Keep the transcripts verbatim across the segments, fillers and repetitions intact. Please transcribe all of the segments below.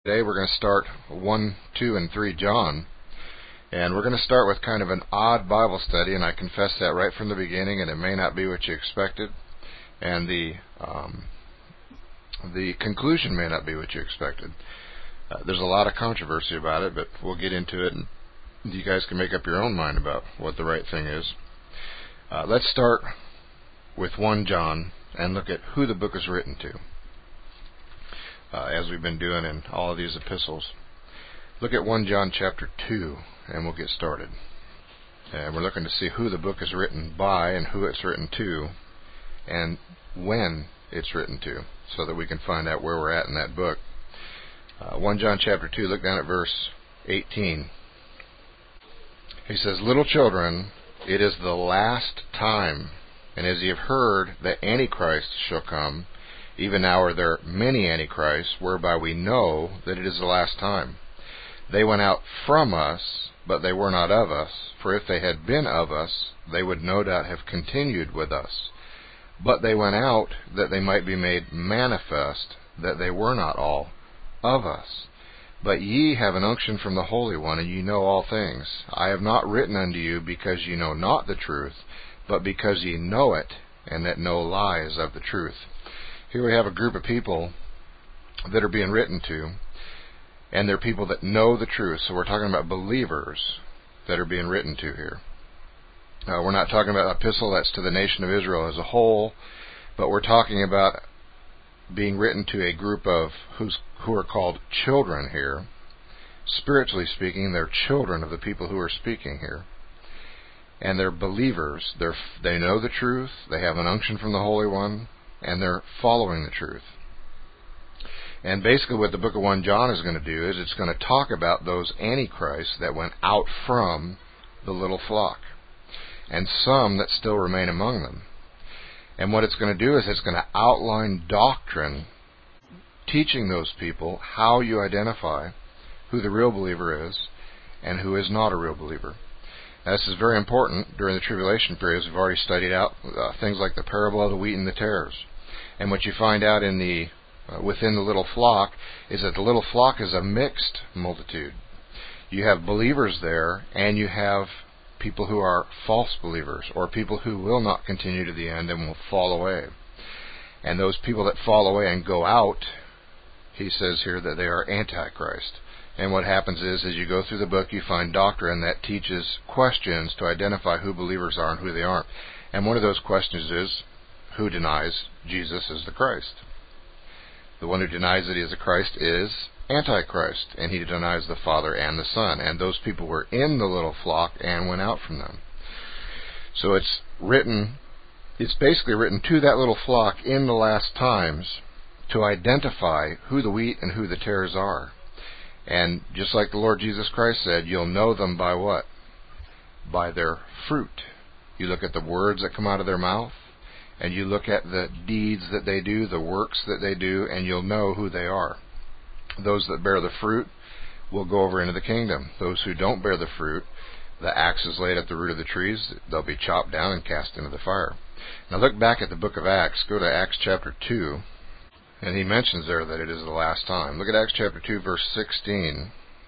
Today we're going to start one, two, and three John, and we're going to start with kind of an odd Bible study, and I confess that right from the beginning, and it may not be what you expected, and the um, the conclusion may not be what you expected. Uh, there's a lot of controversy about it, but we'll get into it, and you guys can make up your own mind about what the right thing is. Uh, let's start with First John and look at who the book is written to. Uh, as we've been doing in all of these epistles. Look at First John chapter two, and we'll get started. And we're looking to see who the book is written by and who it's written to, and when it's written to, so that we can find out where we're at in that book. Uh, First John chapter two, look down at verse eighteen. He says, "Little children, it is the last time, and as ye have heard that Antichrist shall come, even now are there many antichrists, whereby we know that it is the last time. They went out from us, but they were not of us. For if they had been of us, they would no doubt have continued with us. But they went out, that they might be made manifest, that they were not all of us. But ye have an unction from the Holy One, and ye know all things. I have not written unto you because ye know not the truth, but because ye know it, and that no lie is of the truth." Here we have a group of people that are being written to, and they're people that know the truth. So we're talking about believers that are being written to here. Uh, we're not talking about an epistle that's to the nation of Israel as a whole, but we're talking about being written to a group of who's, who are called children here. Spiritually speaking, they're children of the people who are speaking here. And they're believers. They're, they know the truth. They have an unction from the Holy One. And they're following the truth. And basically what the book of First John is going to do is it's going to talk about those antichrists that went out from the little flock, and some that still remain among them. And what it's going to do is it's going to outline doctrine, teaching those people how you identify who the real believer is and who is not a real believer. Now, this is very important during the tribulation periods. We've already studied out uh, things like the parable of the wheat and the tares. And what you find out in the uh, within the little flock is that the little flock is a mixed multitude. You have believers there, and you have people who are false believers, or people who will not continue to the end and will fall away. And those people that fall away and go out, he says here that they are Antichrist. And what happens is, as you go through the book, you find doctrine that teaches questions to identify who believers are and who they aren't. And one of those questions is, who denies Jesus is the Christ? The one who denies that he is the Christ is Antichrist, and he denies the Father and the Son. And those people were in the little flock and went out from them. So it's written, it's basically written to that little flock in the last times to identify who the wheat and who the tares are. And just like the Lord Jesus Christ said, you'll know them by what? By their fruit. You look at the words that come out of their mouth, and you look at the deeds that they do, the works that they do, and you'll know who they are. Those that bear the fruit will go over into the kingdom. Those who don't bear the fruit, the axe is laid at the root of the trees. They'll be chopped down and cast into the fire. Now look back at the book of Acts. Go to Acts chapter two. And he mentions there that it is the last time. Look at Acts chapter two, verse sixteen.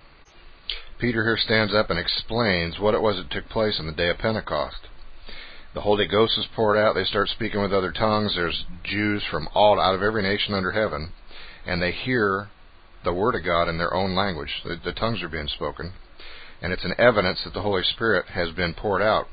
Peter here stands up and explains what it was that took place on the day of Pentecost. The Holy Ghost is poured out. They start speaking with other tongues. There's Jews from all out of every nation under heaven, and they hear the Word of God in their own language. The, the tongues are being spoken, and it's an evidence that the Holy Spirit has been poured out.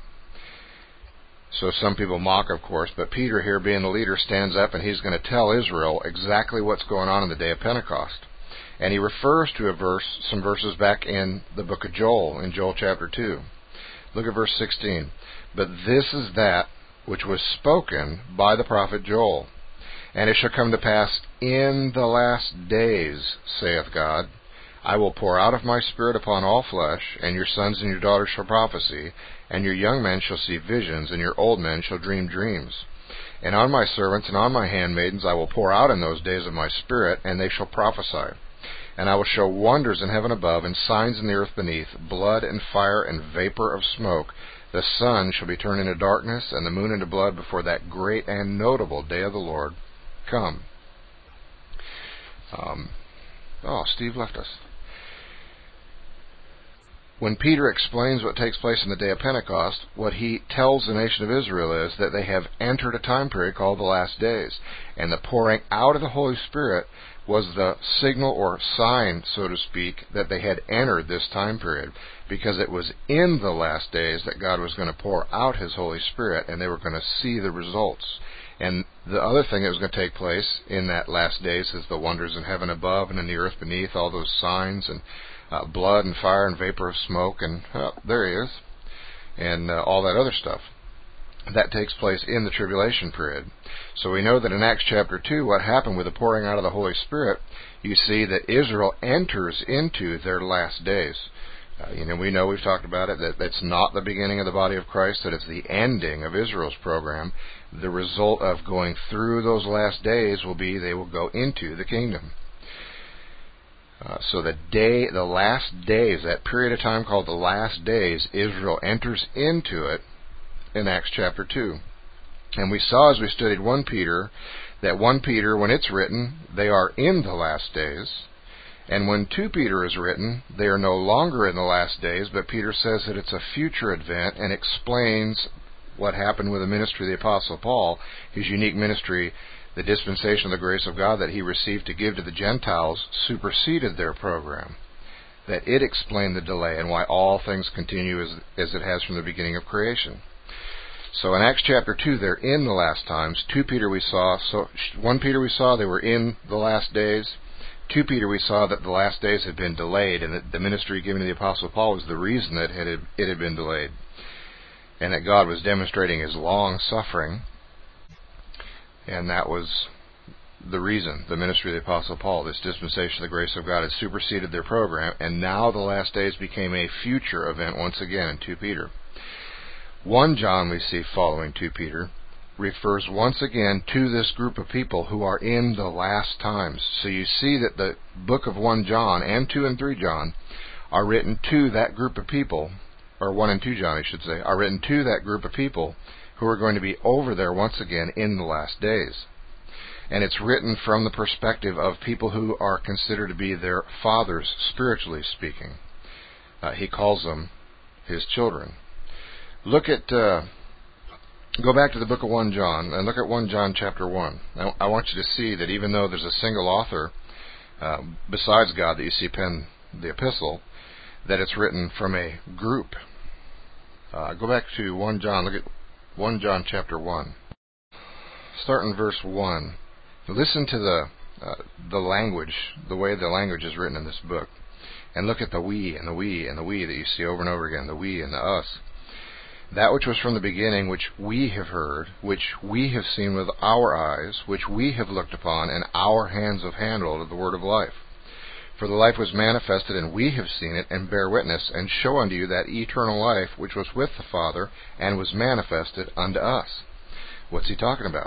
So some people mock, of course, but Peter here, being the leader, stands up and he's going to tell Israel exactly what's going on in the day of Pentecost. And he refers to a verse, some verses back in the book of Joel, in Joel chapter two. Look at verse sixteen. "But this is that which was spoken by the prophet Joel. And it shall come to pass in the last days, saith God, I will pour out of my Spirit upon all flesh, and your sons and your daughters shall prophesy, and your young men shall see visions, and your old men shall dream dreams. And on my servants and on my handmaidens I will pour out in those days of my Spirit, and they shall prophesy. And I will show wonders in heaven above, and signs in the earth beneath, blood and fire and vapor of smoke. The sun shall be turned into darkness, and the moon into blood, before that great and notable day of the Lord come." Um, Oh, Steve left us. When Peter explains what takes place in the day of Pentecost, what he tells the nation of Israel is that they have entered a time period called the last days. And the pouring out of the Holy Spirit was the signal or sign, so to speak, that they had entered this time period, because it was in the last days that God was going to pour out His Holy Spirit, and they were going to see the results. And the other thing that was going to take place in that last days is the wonders in heaven above and in the earth beneath, all those signs and uh, blood and fire and vapor of smoke, and oh, there He is, and uh, all that other stuff. That takes place in the tribulation period. So we know that in Acts chapter two, what happened with the pouring out of the Holy Spirit, you see that Israel enters into their last days. Uh, you know, we know, we've talked about it, that that's not the beginning of the body of Christ, that it's the ending of Israel's program. The result of going through those last days will be they will go into the kingdom. Uh, so the day, the last days, that period of time called the last days, Israel enters into it in Acts chapter two. And we saw as we studied First Peter, that First Peter, when it's written, they are in the last days. And when Second Peter is written, they are no longer in the last days, but Peter says that it's a future event and explains what happened with the ministry of the Apostle Paul, his unique ministry, the dispensation of the grace of God that he received to give to the Gentiles, superseded their program. That it explained the delay and why all things continue as, as it has from the beginning of creation. So in Acts chapter two, they're in the last times. Second Peter we saw, so First Peter we saw they were in the last days. Second Peter we saw that the last days had been delayed, and that the ministry given to the Apostle Paul was the reason that it had, it had been delayed. And that God was demonstrating His long suffering, and that was the reason, the ministry of the Apostle Paul, this dispensation of the grace of God, had superseded their program, and now the last days became a future event once again in Second Peter. First John, we see following Second Peter, refers once again to this group of people who are in the last times. So you see that the book of First John and Second and Third John are written to that group of people, or First and Second John, I should say, are written to that group of people who are going to be over there once again in the last days. And it's written from the perspective of people who are considered to be their fathers, spiritually speaking. Uh, he calls them His children. Look at, uh, go back to the book of First John, and look at First John chapter one. I, I want you to see that even though there's a single author, uh, besides God, that you see pen the epistle, that it's written from a group. Uh, go back to First John, look at First John chapter one. Start in verse one. Listen to the uh, the language, the way the language is written in this book. And look at the we and the we and the we that you see over and over again, the we and the us. That which was from the beginning, which we have heard, which we have seen with our eyes, which we have looked upon, and our hands have handled of the word of life. For the life was manifested, and we have seen it, and bear witness, and show unto you that eternal life which was with the Father, and was manifested unto us. What's he talking about?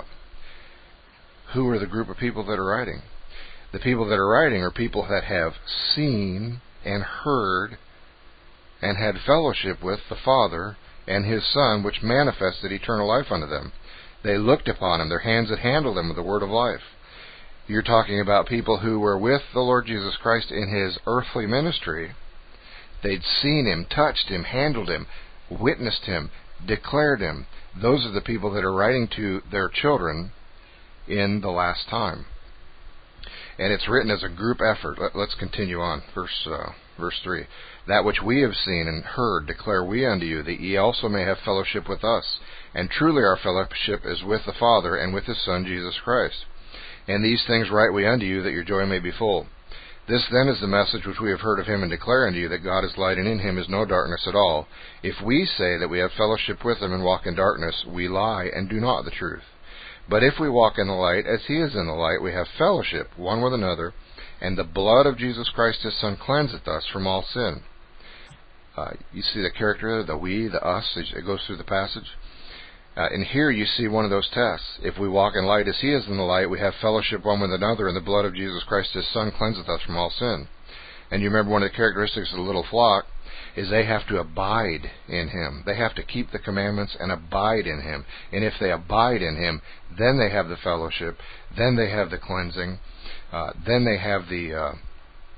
Who are the group of people that are writing? The people that are writing are people that have seen and heard and had fellowship with the Father and His Son, which manifested eternal life unto them. They looked upon Him. Their hands had handled Him with the word of life. You're talking about people who were with the Lord Jesus Christ in His earthly ministry. They'd seen Him, touched Him, handled Him, witnessed Him, declared Him. Those are the people that are writing to their children in the last time. And it's written as a group effort. Let, let's continue on. Verse, uh, verse three. That which we have seen and heard declare we unto you, that ye also may have fellowship with us. And truly our fellowship is with the Father and with His Son Jesus Christ. And these things write we unto you, that your joy may be full. This then is the message which we have heard of Him, and declare unto you, that God is light, and in Him is no darkness at all. If we say that we have fellowship with Him and walk in darkness, we lie and do not the truth. But if we walk in the light, as He is in the light, we have fellowship one with another, and the blood of Jesus Christ His Son cleanseth us from all sin. Uh, you see the character, the we, the us, it goes through the passage. Uh, and here you see one of those tests. If we walk in light as He is in the light, we have fellowship one with another, and the blood of Jesus Christ His Son cleanseth us from all sin. And you remember one of the characteristics of the little flock is they have to abide in Him. They have to keep the commandments and abide in Him. And if they abide in Him, then they have the fellowship, then they have the cleansing, uh, then they have the uh,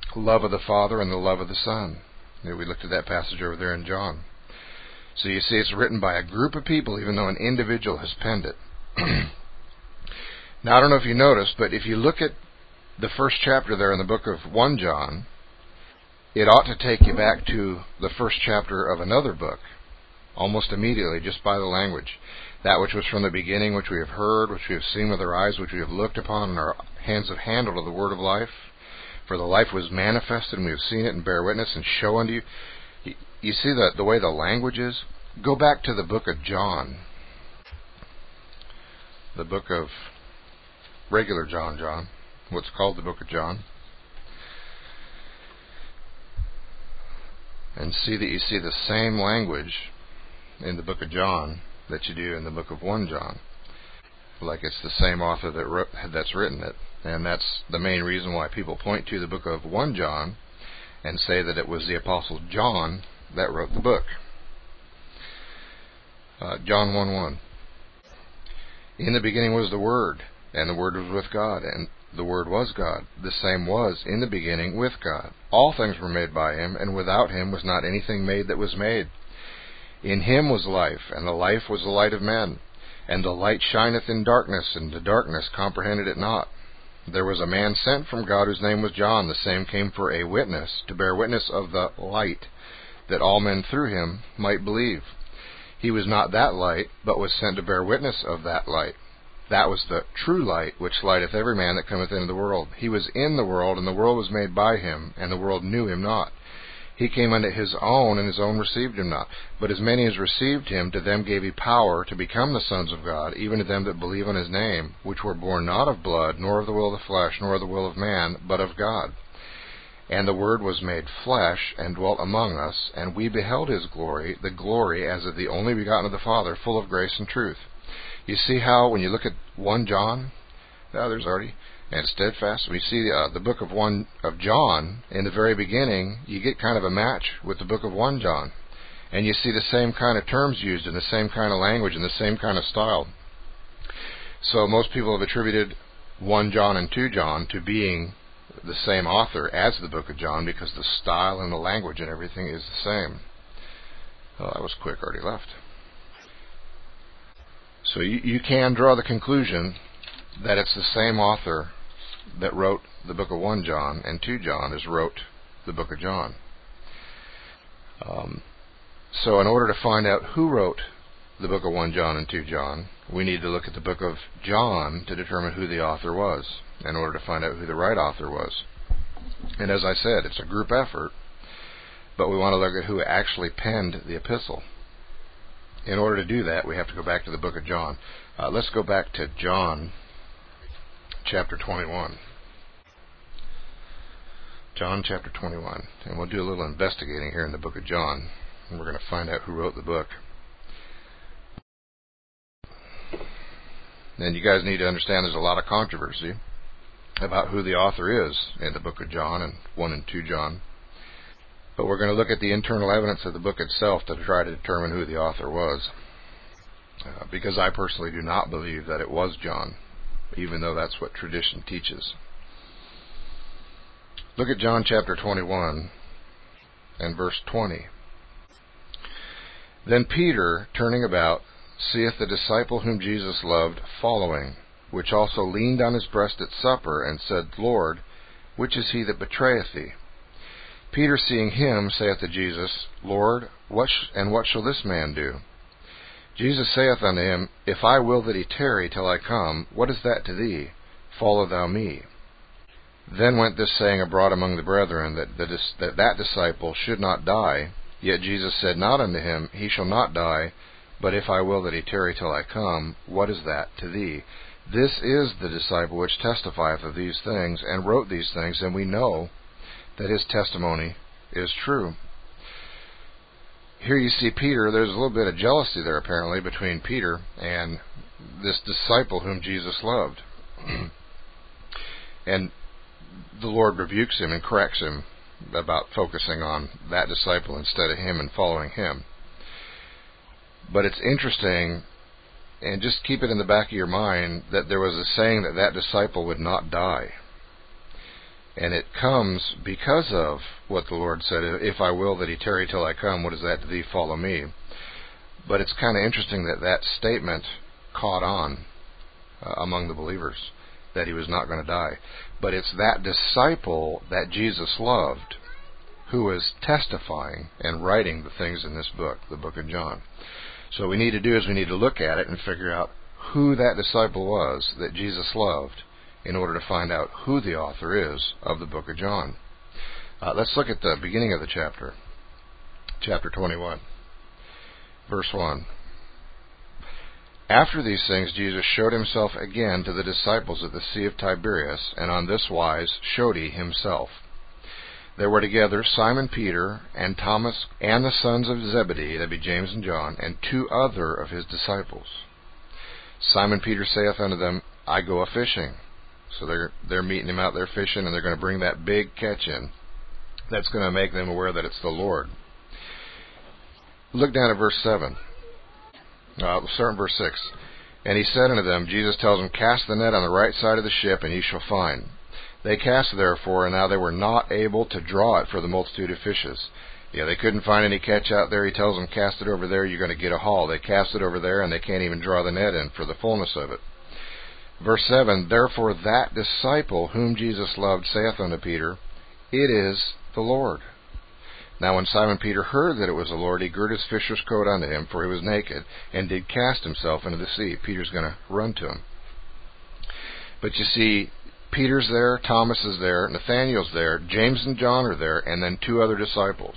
love of the Father and the love of the Son. You know, we looked at that passage over there in John. So you see it's written by a group of people, even though an individual has penned it. Now, I don't know if you noticed, but if you look at the first chapter there in the book of First John, it ought to take you back to the first chapter of another book, almost immediately, just by the language. That which was from the beginning, which we have heard, which we have seen with our eyes, which we have looked upon, and our hands have handled of the word of life. For the life was manifested, and we have seen it, and bear witness, and show unto you. You, you see the, the way the language is? Go back to the book of John. The book of regular John John. What's called the book of John. And see that you see the same language in the book of John that you do in the book of First John. Like it's the same author that wrote, that's written it. And that's the main reason why people point to the book of First John and say that it was the Apostle John that wrote the book. Uh, John one one. In the beginning was the Word, and the Word was with God, and the Word was God. The same was in the beginning with God. All things were made by Him, and without Him was not anything made that was made. In Him was life, and the life was the light of men. And the light shineth in darkness, and the darkness comprehended it not. There was a man sent from God whose name was John. The same came for a witness, to bear witness of the light, that all men through him might believe. He was not that light, but was sent to bear witness of that light. That was the true light, which lighteth every man that cometh into the world. He was in the world, and the world was made by him, and the world knew him not. He came unto his own, and his own received him not. But as many as received him, to them gave he power to become the sons of God, even to them that believe on his name, which were born not of blood, nor of the will of the flesh, nor of the will of man, but of God. And the Word was made flesh, and dwelt among us, and we beheld his glory, the glory as of the only begotten of the Father, full of grace and truth. You see how, when you look at First John, oh, there's already... and steadfast. We see uh, the book of one of John in the very beginning. You get kind of a match with the book of First John, and you see the same kind of terms used in the same kind of language and the same kind of style. So most people have attributed First John and Second John to being the same author as the book of John because the style and the language and everything is the same. Oh, that was quick. Already left. So you, you can draw the conclusion that it's the same author that wrote the book of First John and Second John as wrote the book of John. Um, so in order to find out who wrote the book of First John and Second John, we need to look at the book of John to determine who the author was, in order to find out who the right author was. And as I said, it's a group effort, but we want to look at who actually penned the epistle. In order to do that, we have to go back to the book of John. Uh, let's go back to John chapter twenty-one. John chapter twenty-one. And we'll do a little investigating here in the book of John. And we're going to find out who wrote the book. And you guys need to understand there's a lot of controversy about who the author is in the book of John and First and Second John. But we're going to look at the internal evidence of the book itself to try to determine who the author was. Uh, because I personally do not believe that it was John, even though that's what tradition teaches. Look at John chapter twenty-one and verse twenty. Then Peter, turning about, seeth the disciple whom Jesus loved following, which also leaned on his breast at supper, and said, Lord, which is he that betrayeth thee? Peter, seeing him, saith to Jesus, Lord, what sh- and what shall this man do? Jesus saith unto him, If I will that he tarry till I come, what is that to thee? Follow thou me. Then went this saying abroad among the brethren, that the dis- that, that disciple should not die. Yet Jesus said not unto him, He shall not die, but if I will that he tarry till I come, what is that to thee? This is the disciple which testifieth of these things, and wrote these things, and we know that his testimony is true. Here you see Peter. There's a little bit of jealousy there apparently between Peter and this disciple whom Jesus loved. And the Lord rebukes him and corrects him about focusing on that disciple instead of him and following him. But it's interesting, and just keep it in the back of your mind, that there was a saying that that disciple would not die. And it comes because of what the Lord said, if I will that he tarry till I come, what is that to thee? Follow me. But it's kind of interesting that that statement caught on uh, among the believers, that he was not going to die. But it's that disciple that Jesus loved who is testifying and writing the things in this book, the book of John. So what we need to do is we need to look at it and figure out who that disciple was that Jesus loved, in order to find out who the author is of the book of John. Uh, let's look at the beginning of the chapter, chapter twenty-one, verse one. After these things Jesus showed himself again to the disciples at the Sea of Tiberias, and on this wise showed he himself. There were together Simon Peter, and Thomas, and the sons of Zebedee, that be James and John, and two other of his disciples. Simon Peter saith unto them, I go a-fishing. So they're they're meeting him out there fishing, and they're going to bring that big catch in. That's going to make them aware that it's the Lord. Look down at verse seven. Uh, we'll start in verse six. And he said unto them, Jesus tells them, Cast the net on the right side of the ship, and ye shall find. They cast therefore, and now they were not able to draw it for the multitude of fishes. Yeah, they couldn't find any catch out there. He tells them, cast it over there, you're going to get a haul. They cast it over there, and they can't even draw the net in for the fullness of it. Verse seven, Therefore that disciple whom Jesus loved saith unto Peter, It is the Lord. Now when Simon Peter heard that it was the Lord, he girt his fisher's coat unto him, for he was naked, and did cast himself into the sea. Peter's going to run to him. But you see, Peter's there, Thomas is there, Nathanael's there, James and John are there, and then two other disciples.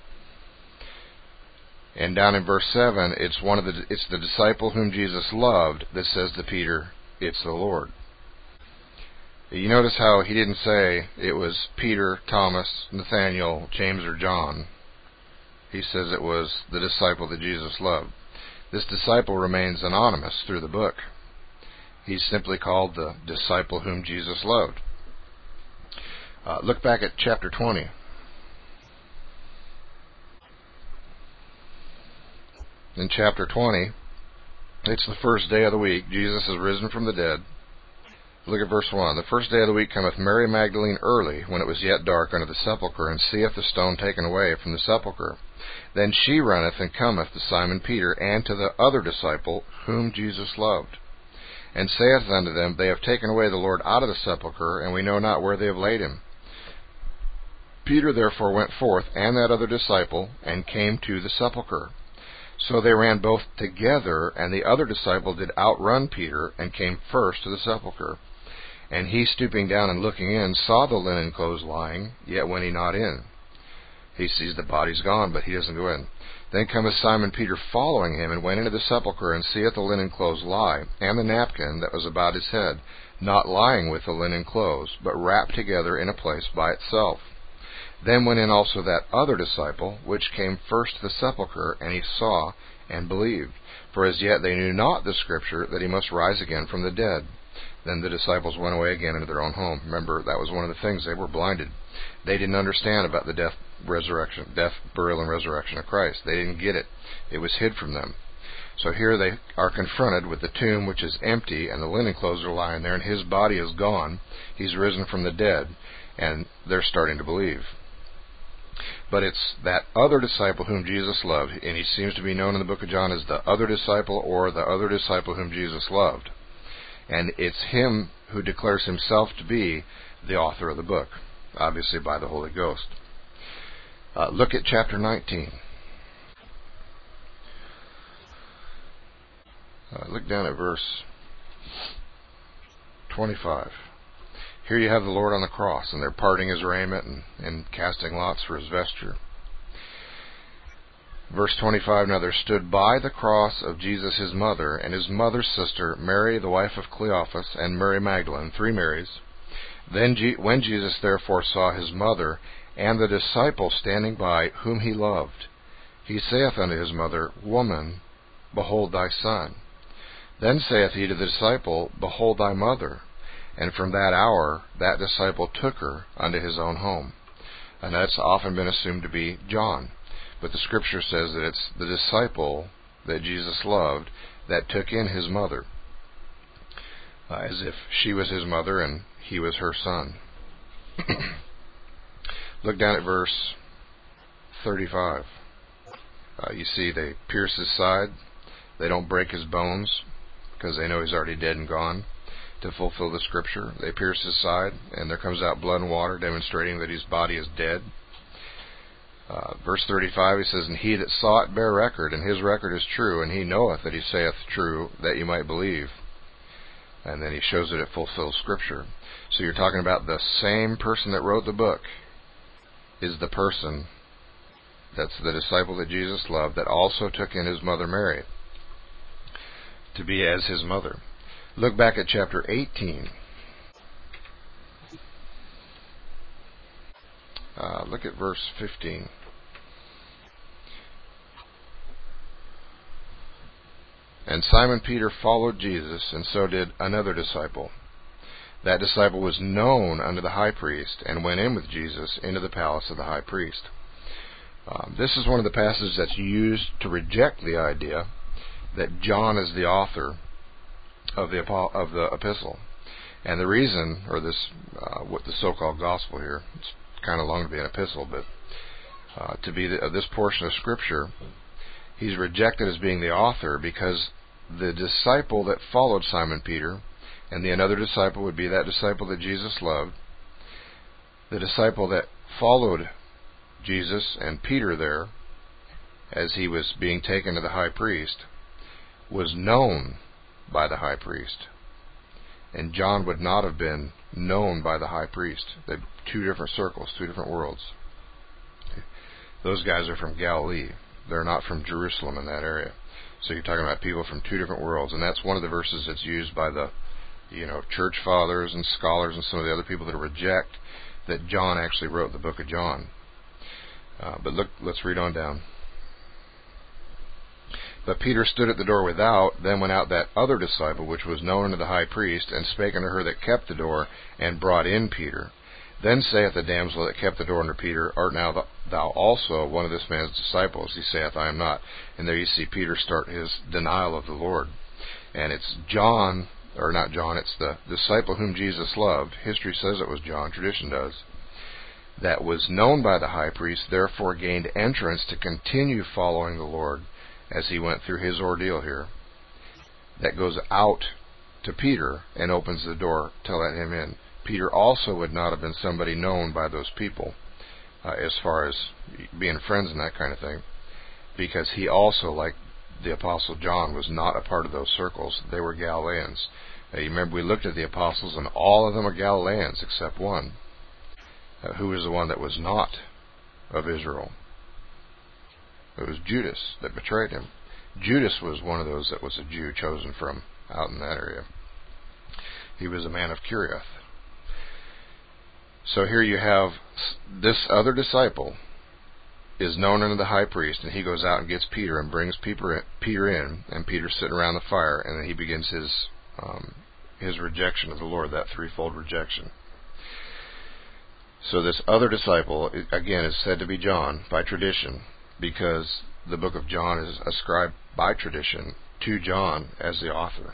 And down in verse seven, it's one of the it's the disciple whom Jesus loved that says to Peter, It's the Lord. You notice how he didn't say it was Peter, Thomas, Nathanael, James, or John. He says it was the disciple that Jesus loved. This disciple remains anonymous through the book. He's simply called the disciple whom Jesus loved. Uh, look back at chapter twenty. In chapter twenty, it's the first day of the week. Jesus is risen from the dead. Look at verse one. The first day of the week cometh Mary Magdalene early, when it was yet dark, unto the sepulchre, and seeth the stone taken away from the sepulchre. Then she runneth and cometh to Simon Peter, and to the other disciple whom Jesus loved, and saith unto them, They have taken away the Lord out of the sepulchre, and we know not where they have laid him. Peter therefore went forth, and that other disciple, and came to the sepulchre. So they ran both together, and the other disciple did outrun Peter, and came first to the sepulchre. And he, stooping down and looking in, saw the linen clothes lying, yet went he not in. He sees the body's gone, but he doesn't go in. Then cometh Simon Peter following him, and went into the sepulchre, and seeth the linen clothes lie, and the napkin that was about his head, not lying with the linen clothes, but wrapped together in a place by itself. Then went in also that other disciple, which came first to the sepulchre, and he saw and believed. For as yet they knew not the Scripture, that he must rise again from the dead. Then the disciples went away again into their own home. Remember, that was one of the things. They were blinded. They didn't understand about the death, resurrection, death, burial, and resurrection of Christ. They didn't get it. It was hid from them. So here they are confronted with the tomb, which is empty, and the linen clothes are lying there, and his body is gone. He's risen from the dead, and they're starting to believe. But it's that other disciple whom Jesus loved, and he seems to be known in the book of John as the other disciple, or the other disciple whom Jesus loved. And it's him who declares himself to be the author of the book, obviously by the Holy Ghost. Uh, look at chapter nineteen. Uh, look down at verse twenty-five. Here you have the Lord on the cross, and they're parting his raiment and, and casting lots for his vesture. Verse twenty-five, Now there stood by the cross of Jesus his mother, and his mother's sister, Mary the wife of Cleophas, and Mary Magdalene, three Marys. Then Je- when Jesus therefore saw his mother, and the disciple standing by, whom he loved, he saith unto his mother, Woman, behold thy son. Then saith he to the disciple, Behold thy mother. And from that hour that disciple took her unto his own home. And that's often been assumed to be John. But the Scripture says that it's the disciple that Jesus loved that took in his mother, uh, as if she was his mother and he was her son. Look down at verse thirty-five. Uh, you see they pierce his side. They don't break his bones because they know he's already dead and gone. To fulfill the scripture, they pierce his side, and there comes out blood and water, demonstrating that his body is dead. Uh, verse thirty-five, he says, "And he that saw it bare record, and his record is true, and he knoweth that he saith true, that you might believe." And then he shows that it fulfills scripture. So you're talking about the same person that wrote the book is the person that's the disciple that Jesus loved, that also took in his mother Mary to be as his mother. Look back at chapter eighteen. Uh, look at verse fifteen. "And Simon Peter followed Jesus, and so did another disciple. That disciple was known unto the high priest, and went in with Jesus into the palace of the high priest." Um, this is one of the passages that's used to reject the idea that John is the author of the of the epistle. And the reason, or this, uh, what the so-called gospel here, it's kind of long to be an epistle, but uh, to be the, uh, this portion of Scripture, he's rejected as being the author because the disciple that followed Simon Peter, and the another disciple would be that disciple that Jesus loved, the disciple that followed Jesus and Peter there as he was being taken to the high priest, was known by the high priest. And John would not have been known by the high priest. They're two different circles, two different worlds. Those guys are from Galilee. They're not from Jerusalem in that area. So you're talking about people from two different worlds. And that's one of the verses that's used by the, you know, church fathers and scholars and some of the other people that reject that John actually wrote the book of John. Uh, but look, let's read on down. "But Peter stood at the door without. Then went out that other disciple, which was known unto the high priest, and spake unto her that kept the door, and brought in Peter. Then saith the damsel that kept the door unto Peter, Art now thou also one of this man's disciples? He saith, I am not." And there you see Peter start his denial of the Lord. And it's John, or not John, it's the disciple whom Jesus loved. History says it was John, tradition does. That was known by the high priest, therefore gained entrance to continue following the Lord as he went through his ordeal here. That goes out to Peter and opens the door to let him in. Peter also would not have been somebody known by those people uh, as far as being friends and that kind of thing, because he also, like the Apostle John, was not a part of those circles. They were Galileans. Uh, you remember we looked at the apostles, and all of them are Galileans except one. Uh, who was the one that was not of Israel? It was Judas that betrayed him. Judas was one of those that was a Jew chosen from out in that area. He was a man of Kirioth. So here you have this other disciple is known unto the high priest, and he goes out and gets Peter and brings Peter in, and Peter's sitting around the fire, and then he begins his um, his rejection of the Lord, that threefold rejection. So this other disciple, again, is said to be John by tradition, because the book of John is ascribed by tradition to John as the author.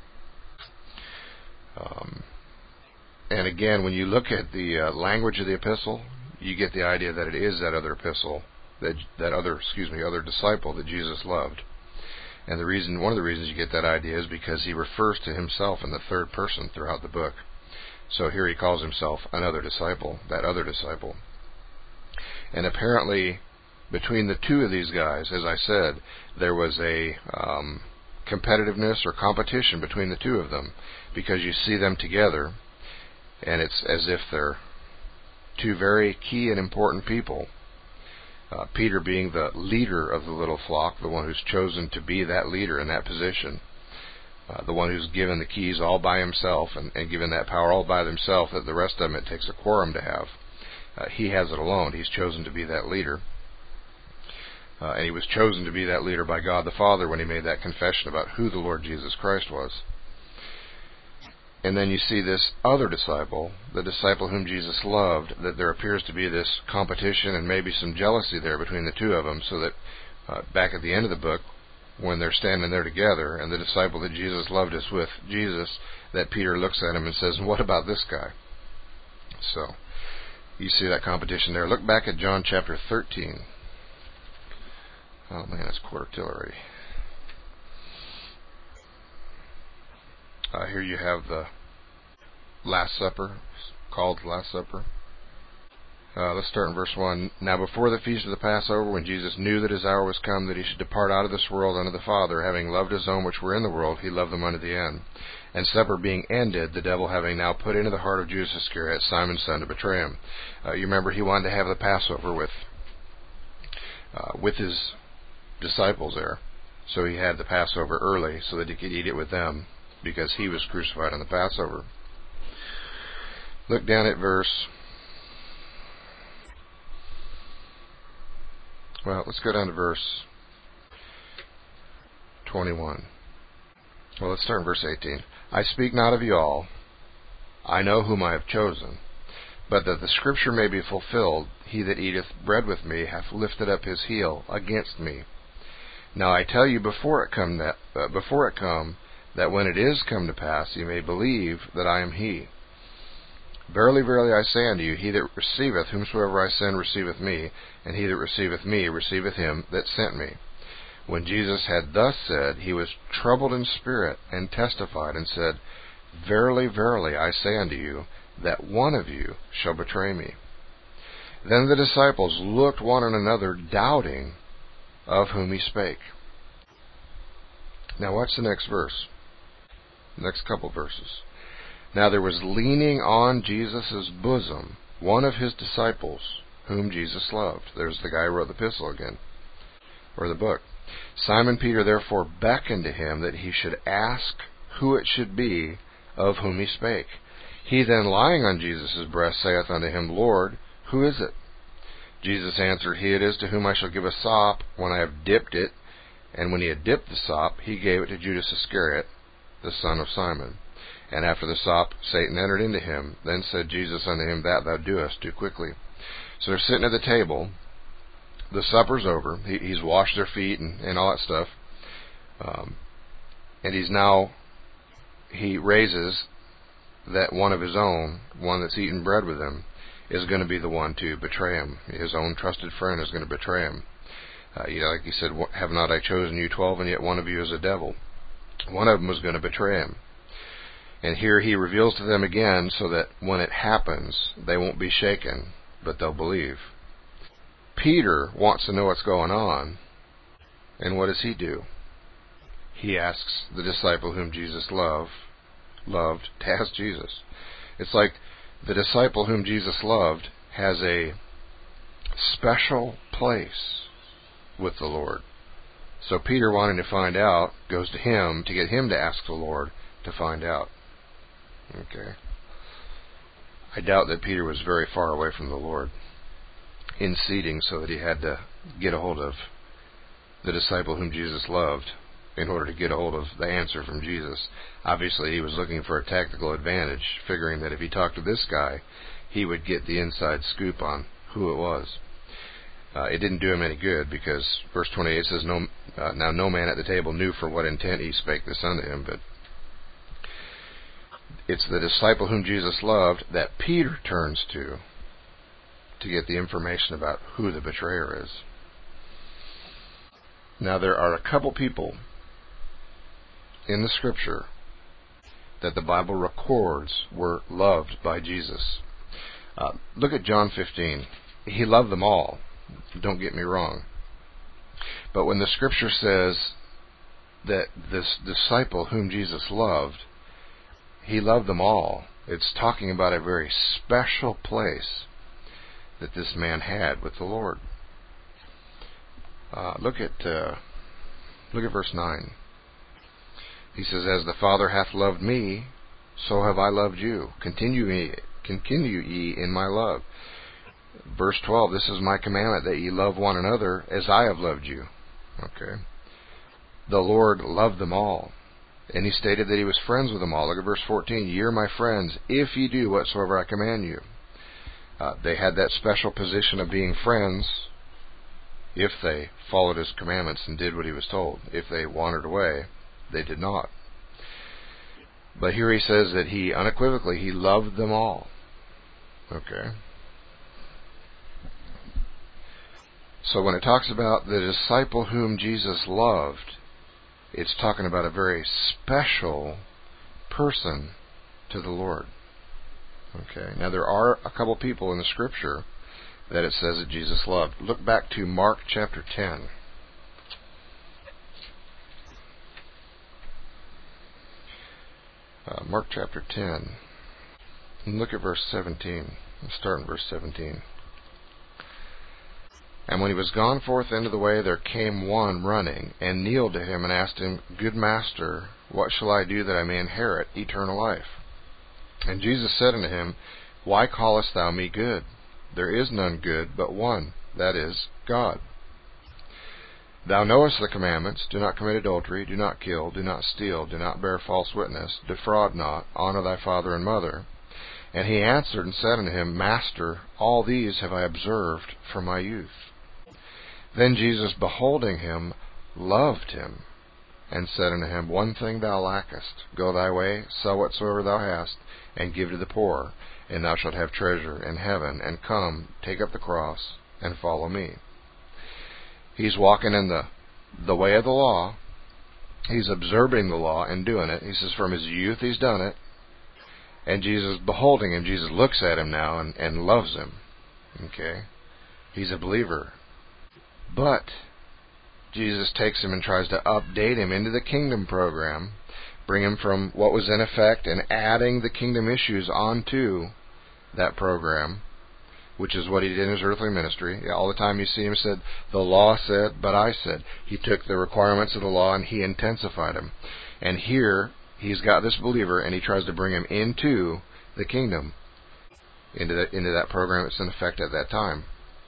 Um, and again, when you look at the uh, language of the epistle, you get the idea that it is that other epistle, that that other, excuse me, other disciple that Jesus loved. And the reason, one of the reasons you get that idea is because he refers to himself in the third person throughout the book. So here he calls himself another disciple, that other disciple. And apparently, between the two of these guys, as I said, there was a um, competitiveness or competition between the two of them, because you see them together, and it's as if they're two very key and important people. Uh, Peter being the leader of the little flock, the one who's chosen to be that leader in that position, uh, the one who's given the keys all by himself and, and given that power all by himself that the rest of them it takes a quorum to have. Uh, he has it alone. He's chosen to be that leader. Uh, and he was chosen to be that leader by God the Father when he made that confession about who the Lord Jesus Christ was. And then you see this other disciple, the disciple whom Jesus loved, that there appears to be this competition and maybe some jealousy there between the two of them, so that uh, back at the end of the book, when they're standing there together, and the disciple that Jesus loved is with Jesus, that Peter looks at him and says, what about this guy? So, You see that competition there. Look back at John chapter thirteen. Oh man, it's quartilary. Uh, here you have the Last Supper, called Last Supper. Uh, let's start in verse one. Now before the feast of the Passover, when Jesus knew that his hour was come, that he should depart out of this world unto the Father, having loved his own which were in the world, he loved them unto the end. And supper being ended, the devil having now put into the heart of Judas Iscariot, Simon's son, to betray him. Uh, you remember he wanted to have the Passover with uh, with his disciples there. So he had the Passover early so that he could eat it with them, because he was crucified on the Passover. Look down at verse... Well, let's go down to verse twenty-one. Well, let's start in verse eighteen. I speak not of you all. I know whom I have chosen. But that the scripture may be fulfilled, he that eateth bread with me hath lifted up his heel against me. Now I tell you before it come that uh, before it come, that when it is come to pass, you may believe that I am he. Verily, verily, I say unto you, he that receiveth whomsoever I send receiveth me, and he that receiveth me receiveth him that sent me. When Jesus had thus said, he was troubled in spirit, and testified, and said, Verily, verily, I say unto you, that one of you shall betray me. Then the disciples looked one on another, doubting of whom he spake. Now watch the next verse. Next couple verses. Now there was leaning on Jesus' bosom one of his disciples, whom Jesus loved. There's the guy who wrote the epistle again, or the book. Simon Peter therefore beckoned to him that he should ask who it should be of whom he spake. He then, lying on Jesus' breast, saith unto him, Lord, who is it? Jesus answered, He it is to whom I shall give a sop when I have dipped it. And when he had dipped the sop, he gave it to Judas Iscariot, the son of Simon. And after the sop, Satan entered into him. Then said Jesus unto him, That thou doest, do quickly. So they're sitting at the table. The supper's over. He, he's washed their feet and, and all that stuff. Um, and he's now, he raises that one of his own, one that's eaten bread with him, is going to be the one to betray him. His own trusted friend is going to betray him. Uh, you know, like he said, Have not I chosen you twelve, and yet one of you is a devil. One of them was going to betray him. And here he reveals to them again so that when it happens, they won't be shaken, but they'll believe. Peter wants to know what's going on, and what does he do? He asks the disciple whom Jesus loved, loved to ask Jesus. It's like the disciple whom Jesus loved has a special place with the Lord. So Peter, wanting to find out, goes to him to get him to ask the Lord to find out. Okay. I doubt that Peter was very far away from the Lord in seating, so that he had to get a hold of the disciple whom Jesus loved in order to get a hold of the answer from Jesus. Obviously, he was looking for a tactical advantage, figuring that if he talked to this guy, he would get the inside scoop on who it was. Uh, it didn't do him any good, because verse twenty-eight says, no, uh, Now no man at the table knew for what intent he spake this unto him, but it's the disciple whom Jesus loved that Peter turns to to get the information about who the betrayer is. Now there are a couple people in the Scripture that the Bible records were loved by Jesus. Uh, look at John fifteen. He loved them all. Don't get me wrong. But when the Scripture says that this disciple whom Jesus loved, he loved them all, it's talking about a very special place that this man had with the Lord. Uh, look at uh, look at verse nine. He says, As the Father hath loved me, so have I loved you. Continue ye, continue ye in my love. Verse twelve, This is my commandment, that ye love one another as I have loved you. Okay. The Lord loved them all. And he stated that he was friends with them all. Look at verse fourteen. Ye are my friends, if ye do whatsoever I command you. Uh, they had that special position of being friends if they followed his commandments and did what he was told. If they wandered away, they did not. But here he says that he, unequivocally, he loved them all. Okay. So when it talks about the disciple whom Jesus loved, it's talking about a very special person to the Lord. Okay. Now there are a couple people in the Scripture that it says that Jesus loved. Look back to Mark chapter ten. Uh, Mark chapter ten. And look at verse seventeen. Let's start in verse seventeen. And when he was gone forth into the way, there came one running, and kneeled to him, and asked him, Good master, what shall I do that I may inherit eternal life? And Jesus said unto him, Why callest thou me good? There is none good but one, that is, God. Thou knowest the commandments, do not commit adultery, do not kill, do not steal, do not bear false witness, defraud not, honor thy father and mother. And he answered and said unto him, Master, all these have I observed from my youth. Then Jesus, beholding him, loved him, and said unto him, One thing thou lackest. Go thy way, sell whatsoever thou hast, and give to the poor, and thou shalt have treasure in heaven. And come, take up the cross, and follow me. He's walking in the, the way of the law. He's observing the law and doing it. He says from his youth he's done it. And Jesus, beholding him, Jesus looks at him now and, and loves him. Okay? He's a believer. But Jesus takes him and tries to update him into the kingdom program, bring him from what was in effect and adding the kingdom issues onto that program, which is what he did in his earthly ministry. All the time you see him said, the law said, but I said. He took the requirements of the law and he intensified them. And here he's got this believer and he tries to bring him into the kingdom, into that, into that program that's in effect at that time.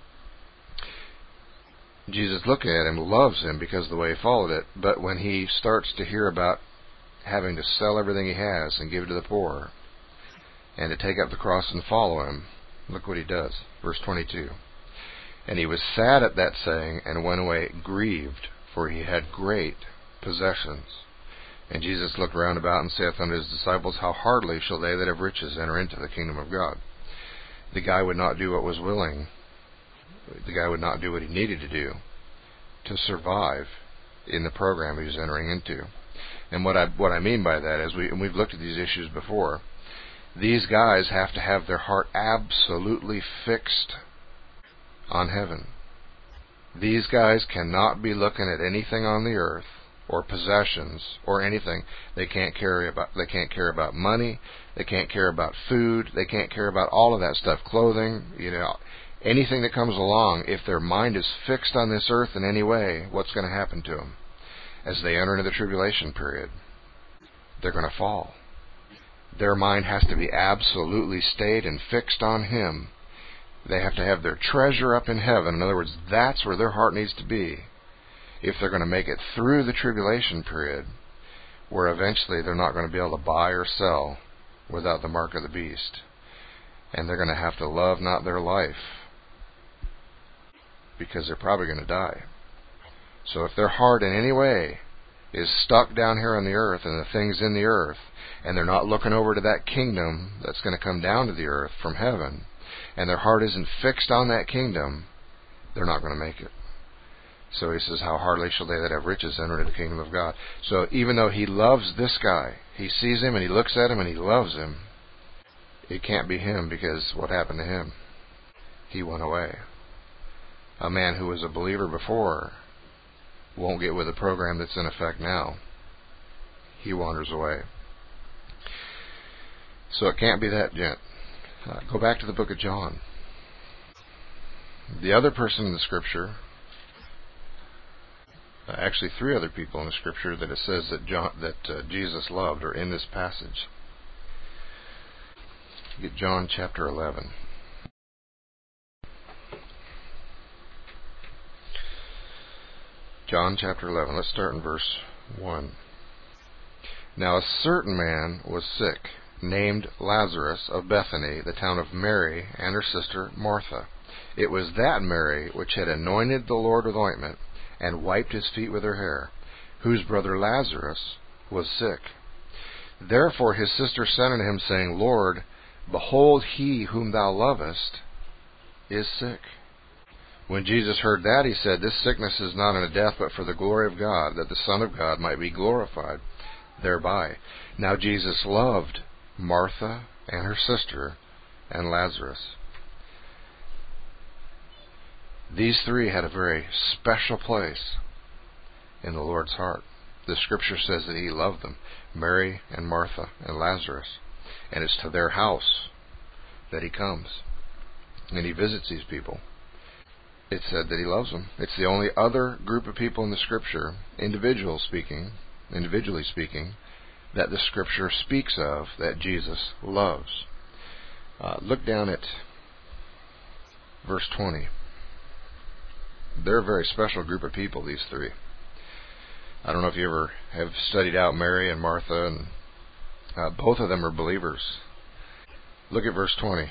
Jesus, looking at him, loves him because of the way he followed it. But when he starts to hear about having to sell everything he has and give it to the poor and to take up the cross and follow him, look what he does. Verse twenty-two. And he was sad at that saying, and went away grieved, for he had great possessions. And Jesus looked round about and saith unto his disciples, How hardly shall they that have riches enter into the kingdom of God? The guy would not do what was willing. The guy would not do what he needed to do to survive in the program he was entering into. And what I what I mean by that is, we and we've looked at these issues before. These guys have to have their heart absolutely fixed on heaven. These guys cannot be looking at anything on the earth or possessions or anything. They can't care about they can't care about money, they can't care about food, they can't care about all of that stuff, clothing, you know, anything that comes along. If their mind is fixed on this earth in any way, what's going to happen to them? As they enter into the tribulation period, they're going to fall. Their mind has to be absolutely stayed and fixed on Him. They have to have their treasure up in heaven. In other words, that's where their heart needs to be if they're going to make it through the tribulation period, where eventually they're not going to be able to buy or sell without the mark of the beast. And they're going to have to love not their life, because they're probably going to die. So if their heart in any way is stuck down here on the earth and the things in the earth, and they're not looking over to that kingdom that's going to come down to the earth from heaven, and their heart isn't fixed on that kingdom, they're not going to make it. So he says, How hardly shall they that have riches enter into the kingdom of God. So even though he loves this guy, he sees him and he looks at him and he loves him, it can't be him, because what happened to him? He went away. A man who was a believer before won't get with the program that's in effect now. He wanders away. So it can't be that gent. Uh, go back to the book of John. The other person in the Scripture, uh, actually three other people in the Scripture that it says that John, that uh, Jesus loved are in this passage. Get John chapter eleven. John chapter eleven. Let's start in verse one. Now a certain man was sick, named Lazarus, of Bethany, the town of Mary, and her sister Martha. It was that Mary which had anointed the Lord with ointment, and wiped his feet with her hair, whose brother Lazarus was sick. Therefore his sister sent unto him, saying, Lord, behold, he whom thou lovest is sick. When Jesus heard that, he said, "This sickness is not unto death, but for the glory of God, that the Son of God might be glorified thereby." Now Jesus loved Martha and her sister and Lazarus. These three had a very special place in the Lord's heart. The Scripture says that he loved them, Mary and Martha and Lazarus. And it's to their house that he comes. And he visits these people. It said that he loves them. It's the only other group of people in the Scripture, individual speaking, individually speaking, that the Scripture speaks of that Jesus loves. Uh, look down at verse twenty. They're a very special group of people, these three. I don't know if you ever have studied out Mary and Martha, and uh, both of them are believers. Look at verse twenty.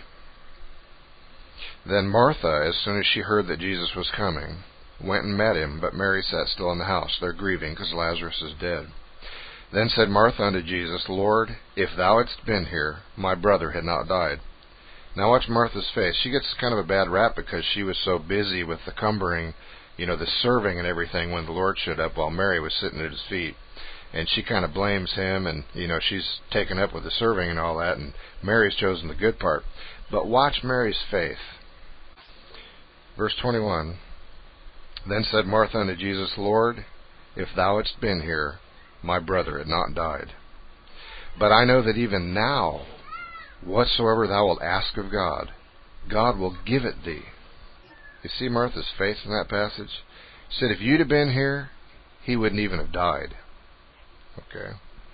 Then Martha, as soon as she heard that Jesus was coming, went and met him, but Mary sat still in the house. They're grieving because Lazarus is dead. Then said Martha unto Jesus, "Lord, if thou hadst been here, my brother had not died." Now watch Martha's face. She gets kind of a bad rap because she was so busy with the cumbering, you know, the serving and everything when the Lord showed up while Mary was sitting at his feet. And she kind of blames him, and, you know, she's taken up with the serving and all that, and Mary's chosen the good part. But watch Mary's faith. Verse twenty-one, Then said Martha unto Jesus, "Lord, if thou hadst been here, my brother had not died. But I know that even now, whatsoever thou wilt ask of God, God will give it thee." You see Martha's faith in that passage? She said, if you'd have been here, he wouldn't even have died. Okay.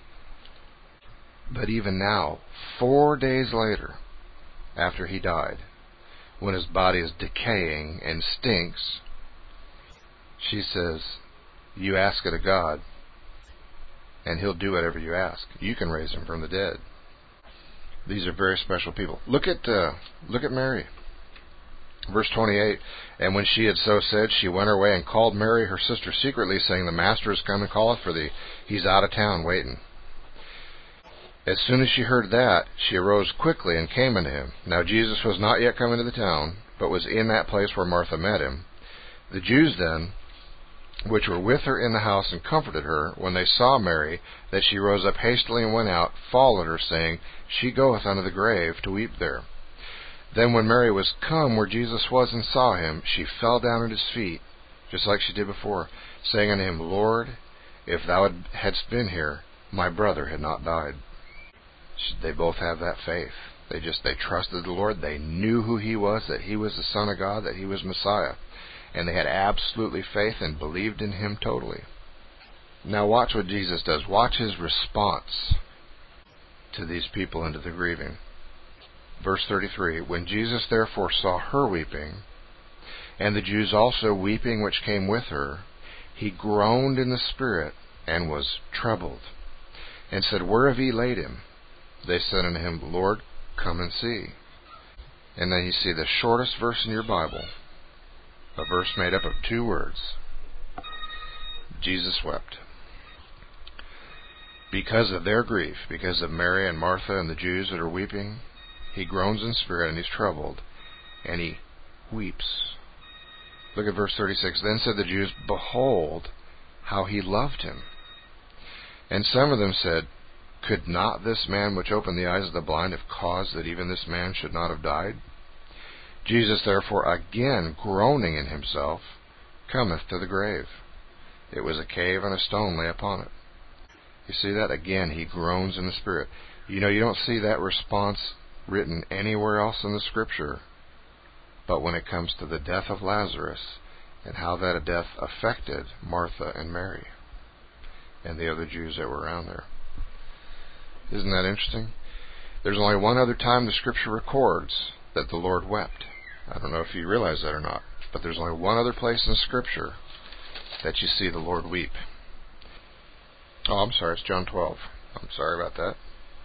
But even now, four days later, after he died, when his body is decaying and stinks, she says, you ask it of God, and he'll do whatever you ask. You can raise him from the dead. These are very special people. Look at uh, look at Mary. Verse twenty-eight, And when she had so said, she went her way and called Mary, her sister, secretly, saying, The Master is come and calleth for thee. He's out of town waiting. As soon as she heard that, she arose quickly and came unto him. Now Jesus was not yet come into the town, but was in that place where Martha met him. The Jews then, which were with her in the house, and comforted her, when they saw Mary, that she rose up hastily and went out, followed her, saying, She goeth unto the grave to weep there. Then when Mary was come where Jesus was and saw him, she fell down at his feet, just like she did before, saying unto him, Lord, if thou hadst been here, my brother had not died. They both have that faith. They just, they trusted the Lord. They knew who he was, that he was the Son of God, that he was Messiah. And they had absolutely faith and believed in him totally. Now watch what Jesus does. Watch his response to these people and to the grieving. Verse thirty-three, When Jesus therefore saw her weeping, and the Jews also weeping which came with her, he groaned in the spirit, and was troubled, and said, Where have ye laid him? They said unto him, Lord, come and see. And then you see the shortest verse in your Bible, a verse made up of two words. Jesus wept. Because of their grief, because of Mary and Martha and the Jews that are weeping, he groans in spirit and he's troubled, and he weeps. Look at verse thirty-six. Then said the Jews, Behold, how he loved him. And some of them said, Could not this man which opened the eyes of the blind have caused that even this man should not have died? Jesus therefore, again groaning in himself, cometh to the grave. It was a cave, and a stone lay upon it. You see that? Again, he groans in the spirit. You know, you don't see that response written anywhere else in the Scripture, but when it comes to the death of Lazarus and how that death affected Martha and Mary and the other Jews that were around there. Isn't that interesting? There's only one other time the Scripture records that the Lord wept. I don't know if you realize that or not, but there's only one other place in Scripture that you see the Lord weep. Oh, I'm sorry, it's John twelve. I'm sorry about that.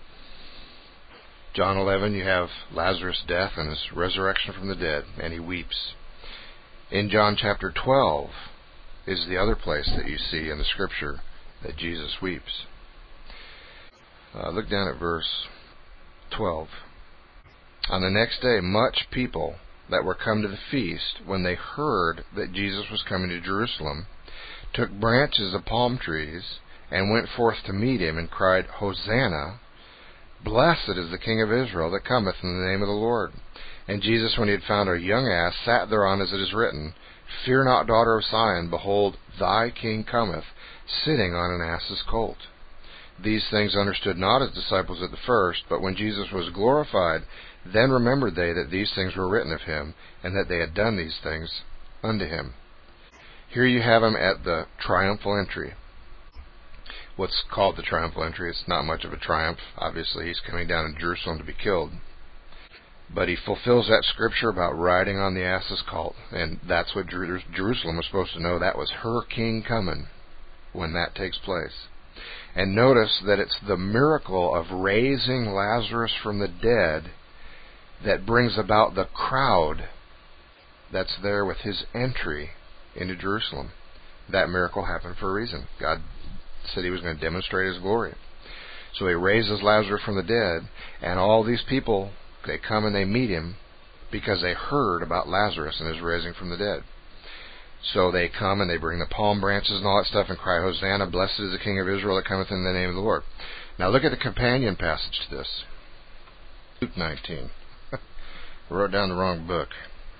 John eleven, you have Lazarus' death and his resurrection from the dead, and he weeps. In John chapter twelve is the other place that you see in the Scripture that Jesus weeps. Uh, look down at verse twelve. On the next day, much people that were come to the feast, when they heard that Jesus was coming to Jerusalem, took branches of palm trees, and went forth to meet him, and cried, Hosanna! Blessed is the King of Israel that cometh in the name of the Lord. And Jesus, when he had found a young ass, sat thereon, as it is written, Fear not, daughter of Sion, behold, thy King cometh, sitting on an ass's colt. These things understood not his disciples at the first, but when Jesus was glorified, then remembered they that these things were written of him, and that they had done these things unto him. Here you have him at the triumphal entry. What's called the triumphal entry, it's not much of a triumph. Obviously, he's coming down to Jerusalem to be killed. But he fulfills that scripture about riding on the ass's colt, and that's what Jer- Jerusalem was supposed to know. That was her king coming when that takes place. And notice that it's the miracle of raising Lazarus from the dead that brings about the crowd that's there with his entry into Jerusalem. That miracle happened for a reason. God said he was going to demonstrate his glory. So he raises Lazarus from the dead, and all these people, they come and they meet him because they heard about Lazarus and his raising from the dead. So they come and they bring the palm branches and all that stuff and cry, Hosanna, blessed is the King of Israel that cometh in the name of the Lord. Now look at the companion passage to this. Luke nineteen. I wrote down the wrong book.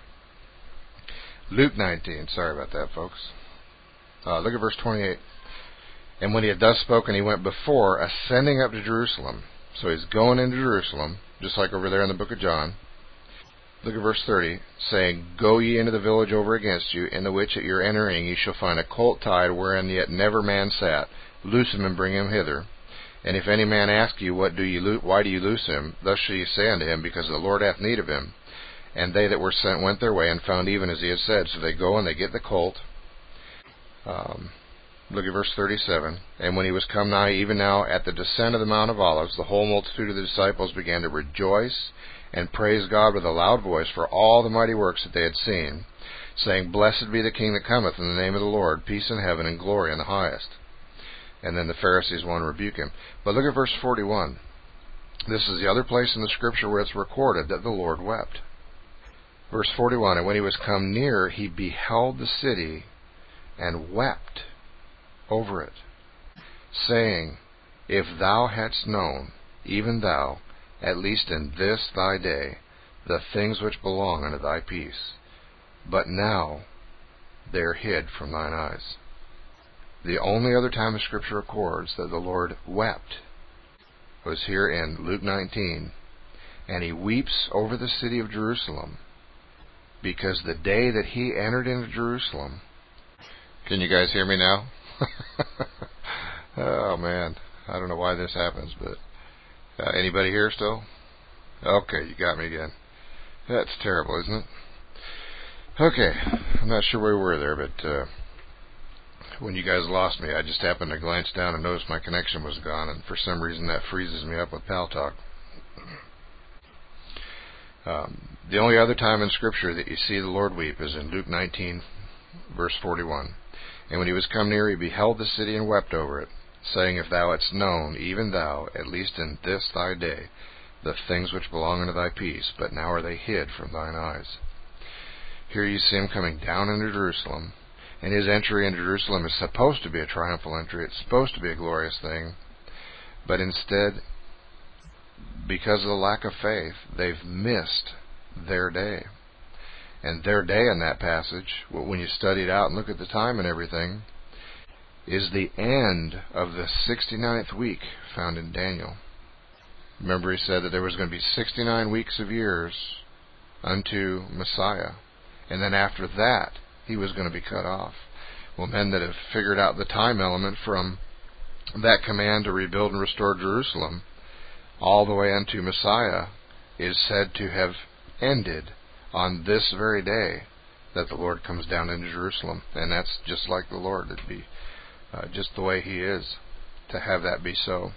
Luke nineteen. Sorry about that, folks. Uh, look at verse twenty-eight. And when he had thus spoken, he went before, ascending up to Jerusalem. So he's going into Jerusalem, just like over there in the book of John. Look at verse thirty, saying, Go ye into the village over against you, in the which at your entering ye shall find a colt tied, wherein yet never man sat. Loose him and bring him hither. And if any man ask you, What do ye lo- why do ye loose him? Thus shall ye say unto him, Because the Lord hath need of him. And they that were sent went their way, and found even as he had said. So they go and they get the colt. Um, look at verse thirty-seven. And when he was come nigh, even now at the descent of the Mount of Olives, the whole multitude of the disciples began to rejoice and praise God with a loud voice for all the mighty works that they had seen, saying, Blessed be the King that cometh in the name of the Lord, peace in heaven and glory in the highest. And then the Pharisees want to rebuke him. But look at verse forty-one. This is the other place in the scripture where it's recorded that the Lord wept. Verse forty-one, And when he was come near, he beheld the city and wept over it, saying, If thou hadst known, even thou, at least in this thy day, the things which belong unto thy peace, but now they are hid from thine eyes. The only other time the scripture records that the Lord wept was here in Luke nineteen, and he weeps over the city of Jerusalem, because the day that he entered into Jerusalem... Can you guys hear me now? Oh man, I don't know why this happens, but uh, anybody here still? Okay, you got me again. That's terrible, isn't it? Okay, I'm not sure where we were there, but uh, when you guys lost me, I just happened to glance down and notice my connection was gone, and for some reason that freezes me up with Paltalk. Um, the only other time in Scripture that you see the Lord weep is in Luke nineteen, verse forty-one. And when he was come near, he beheld the city and wept over it, saying, If thou hadst known, even thou, at least in this thy day, the things which belong unto thy peace, but now are they hid from thine eyes. Here you see him coming down into Jerusalem, and his entry into Jerusalem is supposed to be a triumphal entry. It's supposed to be a glorious thing, but instead, because of the lack of faith, they've missed their day. And their day in that passage, when you study it out and look at the time and everything, is the end of the sixty-ninth week found in Daniel. Remember, he said that there was going to be sixty-nine weeks of years unto Messiah, and then after that he was going to be cut off. Well, men that have figured out the time element from that command to rebuild and restore Jerusalem all the way unto Messiah is said to have ended on this very day that the Lord comes down into Jerusalem. And that's just like the Lord. It'd be uh, just the way he is, to have that be so.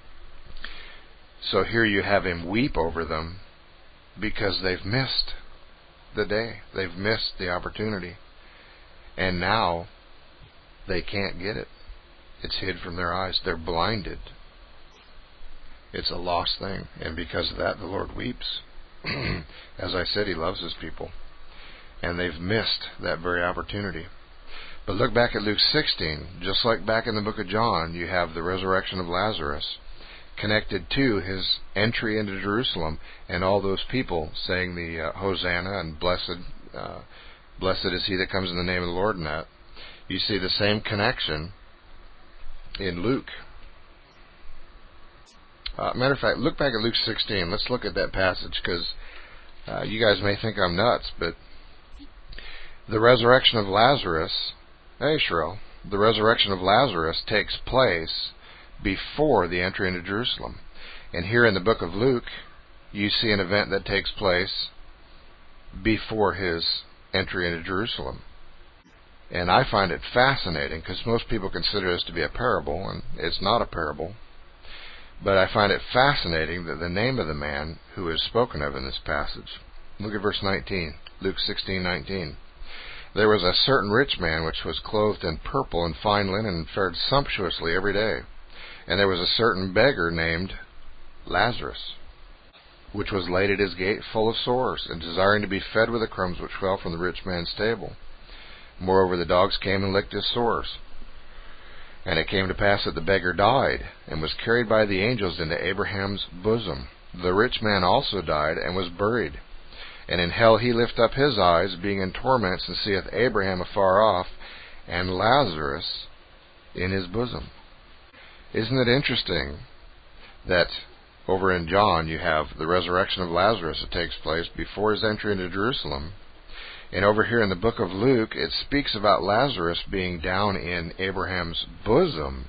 So here you have him weep over them because they've missed the day. They've missed the opportunity. And now they can't get it. It's hid from their eyes. They're blinded. It's a lost thing. And because of that, the Lord weeps. As I said, he loves his people, and they've missed that very opportunity. But look back at Luke sixteen. Just like back in the book of John, you have the resurrection of Lazarus connected to his entry into Jerusalem, and all those people saying the uh, Hosanna and blessed, uh, blessed is he that comes in the name of the Lord, and that. You see the same connection in Luke. Uh, matter of fact, look back at Luke sixteen. Let's look at that passage, because uh, you guys may think I'm nuts, but the resurrection of Lazarus, hey Sherelle, the resurrection of Lazarus takes place before the entry into Jerusalem. And here in the book of Luke, you see an event that takes place before his entry into Jerusalem. And I find it fascinating, because most people consider this to be a parable, and it's not a parable. But I find it fascinating that the name of the man who is spoken of in this passage. Look at verse nineteen, Luke sixteen nineteen. There was a certain rich man which was clothed in purple and fine linen, and fared sumptuously every day. And there was a certain beggar named Lazarus, which was laid at his gate full of sores, and desiring to be fed with the crumbs which fell from the rich man's table. Moreover, the dogs came and licked his sores. And it came to pass that the beggar died, and was carried by the angels into Abraham's bosom. The rich man also died, and was buried. And in hell he lift up his eyes, being in torments, and seeth Abraham afar off, and Lazarus in his bosom. Isn't it interesting that over in John you have the resurrection of Lazarus that takes place before his entry into Jerusalem, and over here in the book of Luke it speaks about Lazarus being down in Abraham's bosom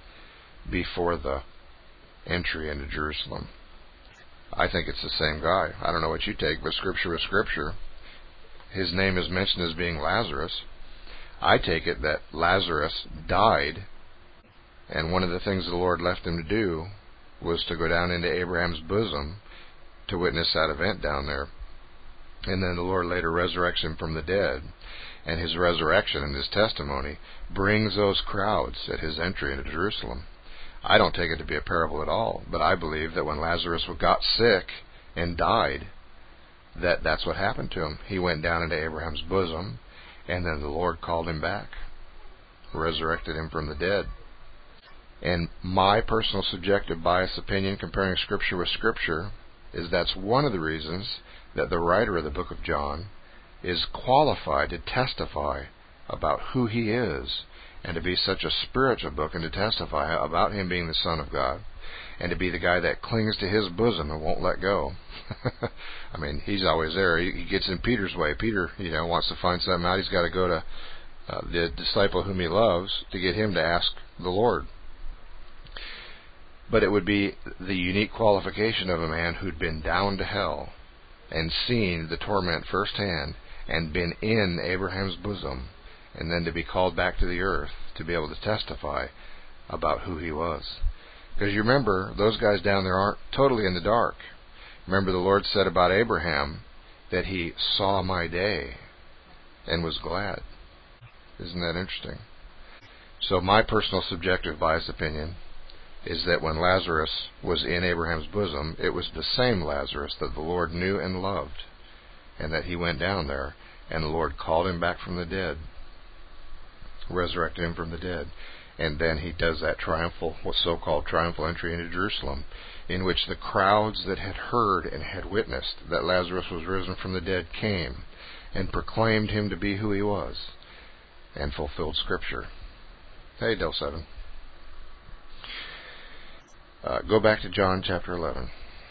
before the entry into Jerusalem? I think it's the same guy. I don't know what you take, but Scripture is Scripture. His name is mentioned as being Lazarus. I take it that Lazarus died, and one of the things the Lord left him to do was to go down into Abraham's bosom to witness that event down there. And then the Lord later resurrects him from the dead. And his resurrection and his testimony brings those crowds at his entry into Jerusalem. I don't take it to be a parable at all, but I believe that when Lazarus got sick and died, that that's what happened to him. He went down into Abraham's bosom, and then the Lord called him back, resurrected him from the dead. And my personal subjective bias opinion, comparing Scripture with Scripture, is that's one of the reasons that the writer of the book of John is qualified to testify about who he is, and to be such a spiritual book, and to testify about him being the Son of God, and to be the guy that clings to his bosom and won't let go. I mean, he's always there. He, he gets in Peter's way. Peter, you know, wants to find something out. He's got to go to uh, the disciple whom he loves to get him to ask the Lord. But it would be the unique qualification of a man who'd been down to hell and seen the torment firsthand, and been in Abraham's bosom, and then to be called back to the earth to be able to testify about who he was. Because you remember, those guys down there aren't totally in the dark. Remember, the Lord said about Abraham that he saw my day and was glad. Isn't that interesting? So my personal subjective bias opinion is that when Lazarus was in Abraham's bosom, it was the same Lazarus that the Lord knew and loved, and that he went down there, and the Lord called him back from the dead, resurrected him from the dead, and then he does that triumphal, what so-called triumphal entry into Jerusalem, in which the crowds that had heard and had witnessed that Lazarus was risen from the dead came and proclaimed him to be who he was, and fulfilled Scripture. Hey, Del seven. Uh, go back to John chapter eleven.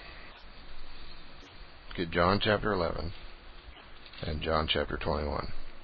Get John chapter eleven and John chapter twenty-one.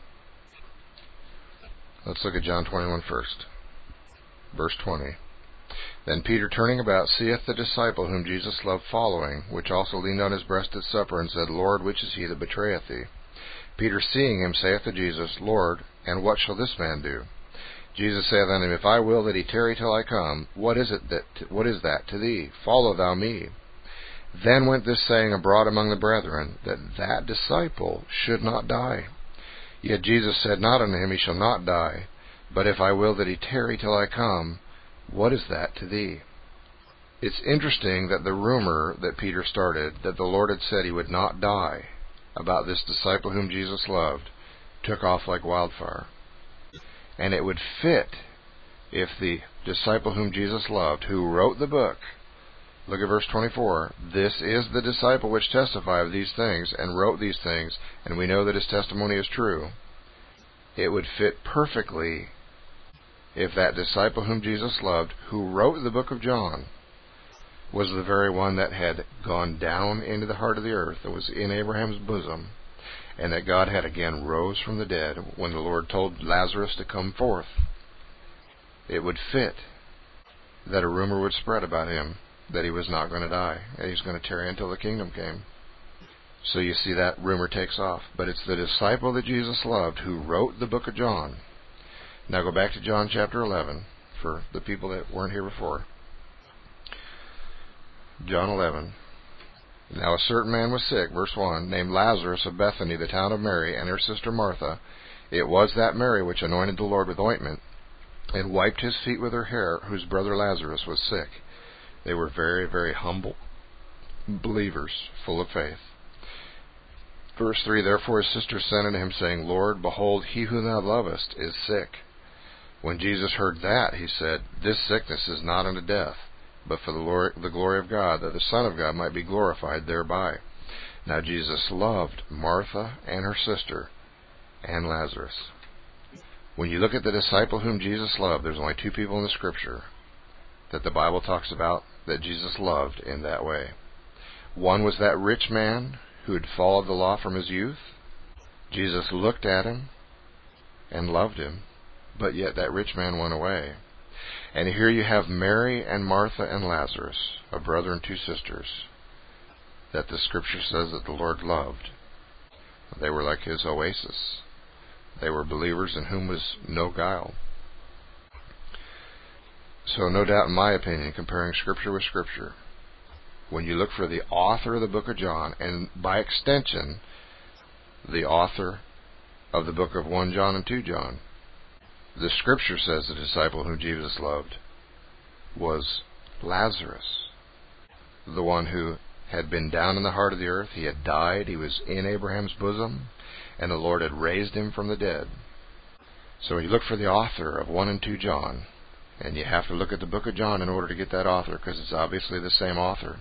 Let's look at John twenty-one first. Verse twenty. Then Peter, turning about, seeth the disciple whom Jesus loved following, which also leaned on his breast at supper, and said, Lord, which is he that betrayeth thee? Peter, seeing him, saith to Jesus, Lord, and what shall this man do? Jesus saith unto him, If I will that he tarry till I come, what is it that what is that to thee? Follow thou me. Then went this saying abroad among the brethren, that that disciple should not die. Yet Jesus said not unto him, He shall not die. But if I will that he tarry till I come, what is that to thee? It's interesting that the rumor that Peter started, that the Lord had said he would not die, about this disciple whom Jesus loved, took off like wildfire. And it would fit if the disciple whom Jesus loved, who wrote the book, look at verse twenty-four, this is the disciple which testified of these things, and wrote these things, and we know that his testimony is true. It would fit perfectly if that disciple whom Jesus loved, who wrote the book of John, was the very one that had gone down into the heart of the earth, that was in Abraham's bosom, and that God had again rose from the dead when the Lord told Lazarus to come forth. It would fit that a rumor would spread about him that he was not going to die, and he's going to tarry until the kingdom came. So you see that rumor takes off. But it's the disciple that Jesus loved who wrote the book of John. Now go back to John chapter eleven for the people that weren't here before. John eleven. Now a certain man was sick, verse one, named Lazarus of Bethany, the town of Mary, and her sister Martha. It was that Mary which anointed the Lord with ointment, and wiped his feet with her hair, whose brother Lazarus was sick. They were very, very humble believers, full of faith. Verse three, therefore his sister sent unto him, saying, Lord, behold, he whom thou lovest is sick. When Jesus heard that, he said, this sickness is not unto death, but for the glory, the glory of God, that the Son of God might be glorified thereby. Now Jesus loved Martha and her sister and Lazarus. When you look at the disciple whom Jesus loved, there's only two people in the Scripture that the Bible talks about that Jesus loved in that way. One was that rich man who had followed the law from his youth. Jesus looked at him and loved him, but yet that rich man went away. And here you have Mary and Martha and Lazarus, a brother and two sisters, that the Scripture says that the Lord loved. They were like his oasis. They were believers in whom was no guile. So no doubt, in my opinion, comparing Scripture with Scripture, when you look for the author of the book of John, and by extension, the author of the book of First John and Second John, the Scripture says the disciple whom Jesus loved was Lazarus, the one who had been down in the heart of the earth. He had died. He was in Abraham's bosom, and the Lord had raised him from the dead. So you look for the author of First and Second John, and you have to look at the book of John in order to get that author, because it's obviously the same author.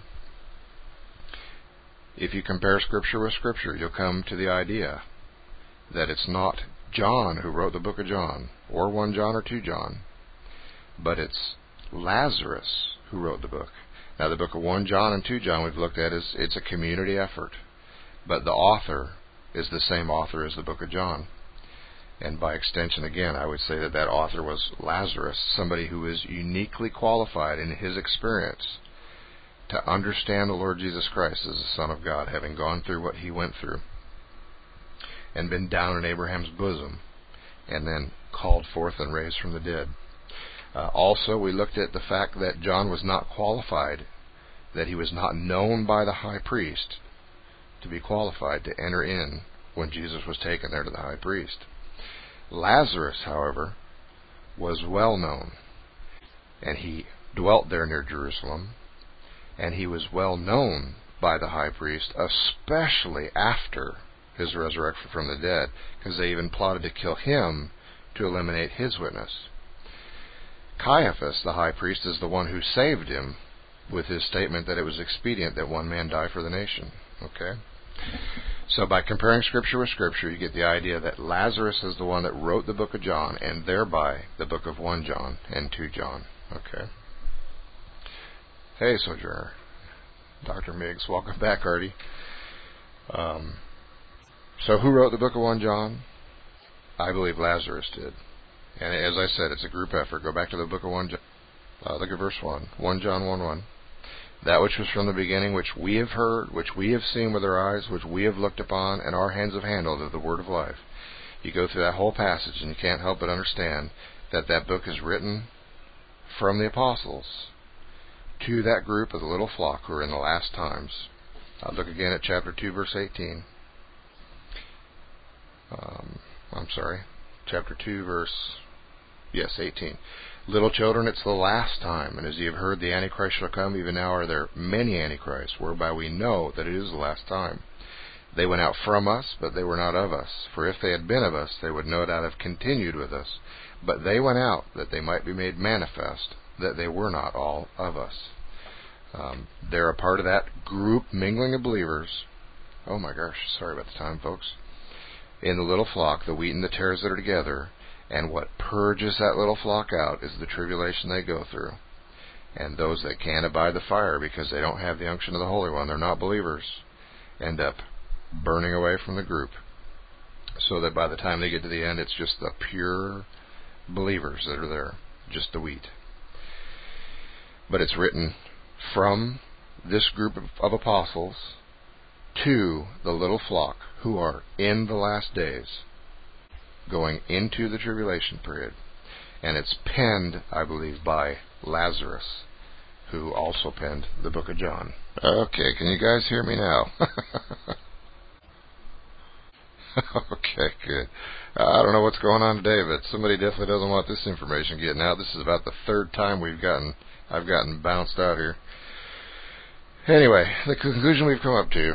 If you compare Scripture with Scripture, you'll come to the idea that it's not John who wrote the book of John, or First John or Second John, but it's Lazarus who wrote the book. Now the book of First John and Second John we've looked at is it's a community effort, but the author is the same author as the book of John. And by extension, again, I would say that that author was Lazarus, somebody who is uniquely qualified in his experience to understand the Lord Jesus Christ as the Son of God, having gone through what he went through and been down in Abraham's bosom and then called forth and raised from the dead. Uh, also, we looked at the fact that John was not qualified, that he was not known by the high priest to be qualified to enter in when Jesus was taken there to the high priest. Lazarus, however, was well known, and he dwelt there near Jerusalem, and he was well known by the high priest, especially after his resurrection from the dead, because they even plotted to kill him to eliminate his witness. Caiaphas, the high priest, is the one who saved him with his statement that it was expedient that one man die for the nation. Okay? So by comparing Scripture with Scripture, you get the idea that Lazarus is the one that wrote the book of John, and thereby the book of First John and Second John. Okay? Hey, Sojourner. Doctor Miggs, welcome back, Artie. Um, so who wrote the book of First John? I believe Lazarus did. And as I said, it's a group effort. Go back to the book of First John. Uh, look at verse one. First John one one. That which was from the beginning, which we have heard, which we have seen with our eyes, which we have looked upon, and our hands have handled of the word of life. You go through that whole passage, and you can't help but understand that that book is written from the apostles to that group of the little flock who are in the last times. I'll look again at chapter two, verse eighteen. Um, I'm sorry. Chapter two, verse... Yes, eighteen. Little children, it's the last time, and as ye have heard, the Antichrist shall come. Even now are there many Antichrists, whereby we know that it is the last time. They went out from us, but they were not of us. For if they had been of us, they would no doubt have continued with us. But they went out, that they might be made manifest, that they were not all of us. Um, they're a part of that group mingling of believers. Oh my gosh, sorry about the time, folks. In the little flock, the wheat and the tares that are together, and what purges that little flock out is the tribulation they go through. And those that can't abide the fire because they don't have the unction of the Holy One, they're not believers, end up burning away from the group. So that by the time they get to the end, it's just the pure believers that are there, just the wheat. But it's written from this group of, of apostles to the little flock who are in the last days, going into the tribulation period. And it's penned, I believe, by Lazarus, who also penned the book of John. Okay, can you guys hear me now? Okay, good. I don't know what's going on today, but somebody definitely doesn't want this information getting out. This is about the third time we've gotten, I've gotten bounced out here. Anyway, the conclusion we've come up to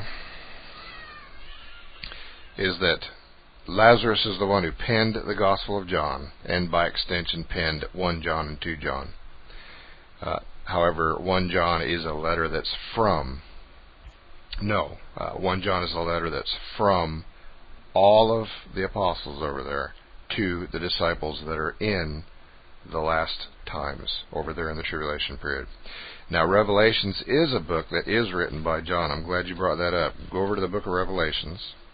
is that Lazarus is the one who penned the Gospel of John, and by extension penned First John and Second John. Uh, however, First John is a letter that's from, no, uh, First John is a letter that's from all of the apostles over there to the disciples that are in the last times, over there in the tribulation period. Now, Revelations is a book that is written by John. I'm glad you brought that up. Go over to the book of Revelations.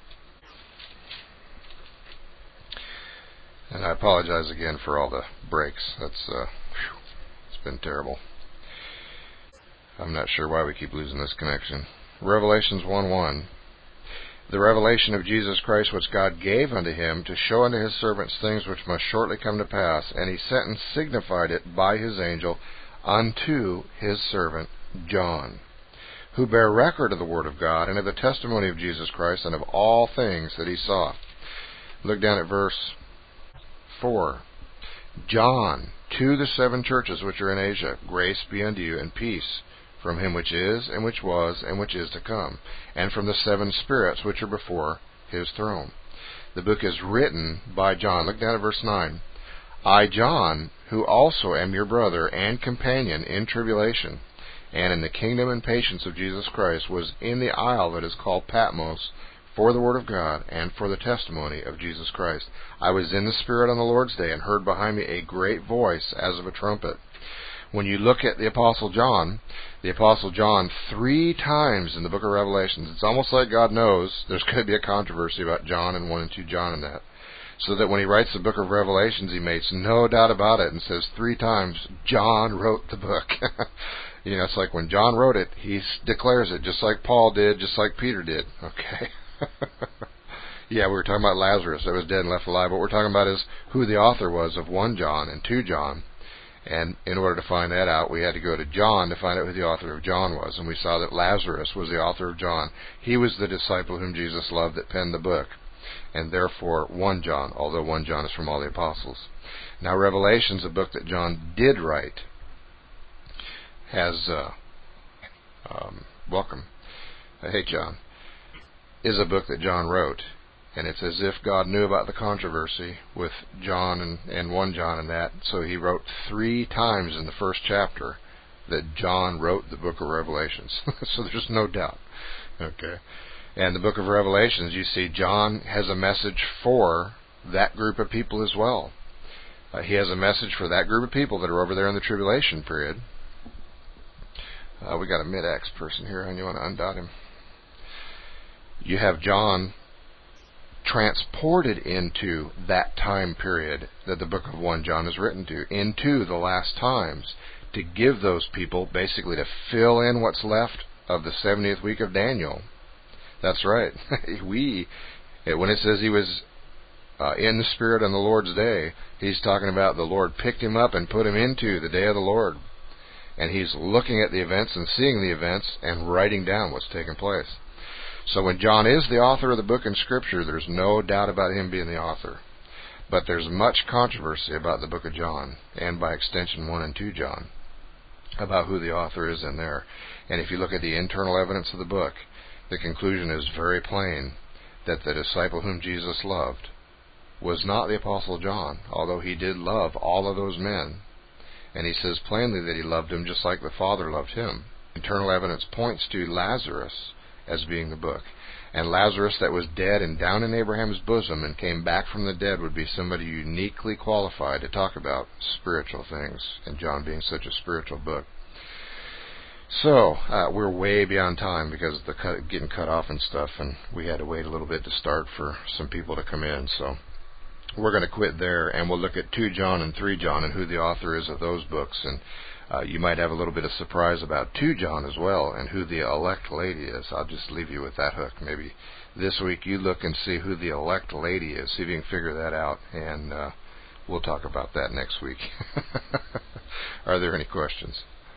And I apologize again for all the breaks. That's uh, whew, it's been terrible. I'm not sure why we keep losing this connection. Revelations one one. The revelation of Jesus Christ which God gave unto him to show unto his servants things which must shortly come to pass, and he sent and signified it by his angel unto his servant John, who bare record of the word of God and of the testimony of Jesus Christ and of all things that he saw. Look down at verse four. John, to the seven churches which are in Asia, grace be unto you and peace from him which is, and which was, and which is to come, and from the seven spirits which are before his throne. The book is written by John. Look down at verse nine. I, John, who also am your brother and companion in tribulation, and in the kingdom and patience of Jesus Christ, was in the isle that is called Patmos, for the word of God, and for the testimony of Jesus Christ. I was in the Spirit on the Lord's day, and heard behind me a great voice as of a trumpet. When you look at the Apostle John, the Apostle John, three times in the book of Revelations, it's almost like God knows there's going to be a controversy about John and First and Second John and that. So that when he writes the book of Revelations, he makes no doubt about it and says three times, John wrote the book. You know, it's like when John wrote it, he declares it, just like Paul did, just like Peter did. Okay? Yeah, we were talking about Lazarus that was dead and left alive. What we're talking about is who the author was of First John and Second John. And in order to find that out, we had to go to John to find out who the author of John was. And we saw that Lazarus was the author of John. He was the disciple whom Jesus loved that penned the book. And therefore, First John, although First John is from all the apostles. Now, Revelation's a book that John did write. Has, uh, um, welcome. Uh, hey, John. Is a book that John wrote. And it's as if God knew about the controversy with John and, and First John and that. So he wrote three times in the first chapter that John wrote the book of Revelations. So there's no doubt. Okay. And the book of Revelations, you see, John has a message for that group of people as well. Uh, he has a message for that group of people that are over there in the tribulation period. Uh, we got a mid-Acts person here, and you want to undot him. You have John transported into that time period that the book of First John is written to, into the last times, to give those people, basically to fill in what's left of the seventieth week of Daniel. That's right. we, when it says he was uh, in the Spirit on the Lord's day, he's talking about the Lord picked him up and put him into the day of the Lord. And he's looking at the events and seeing the events and writing down what's taken place. So when John is the author of the book in Scripture, there's no doubt about him being the author. But there's much controversy about the book of John, and by extension one and two John, about who the author is in there. And if you look at the internal evidence of the book, the conclusion is very plain that the disciple whom Jesus loved was not the Apostle John, although he did love all of those men. And he says plainly that he loved him just like the Father loved him. Internal evidence points to Lazarus as being the book. And Lazarus that was dead and down in Abraham's bosom and came back from the dead would be somebody uniquely qualified to talk about spiritual things, and John being such a spiritual book. So, uh, we're way beyond time because of the cut, getting cut off and stuff, and we had to wait a little bit to start for some people to come in. So we're going to quit there, and we'll look at two John and three John and who the author is of those books. And uh, you might have a little bit of surprise about two John as well and who the elect lady is. I'll just leave you with that hook. Maybe this week you look and see who the elect lady is. See if you can figure that out, and uh, we'll talk about that next week. Are there any questions?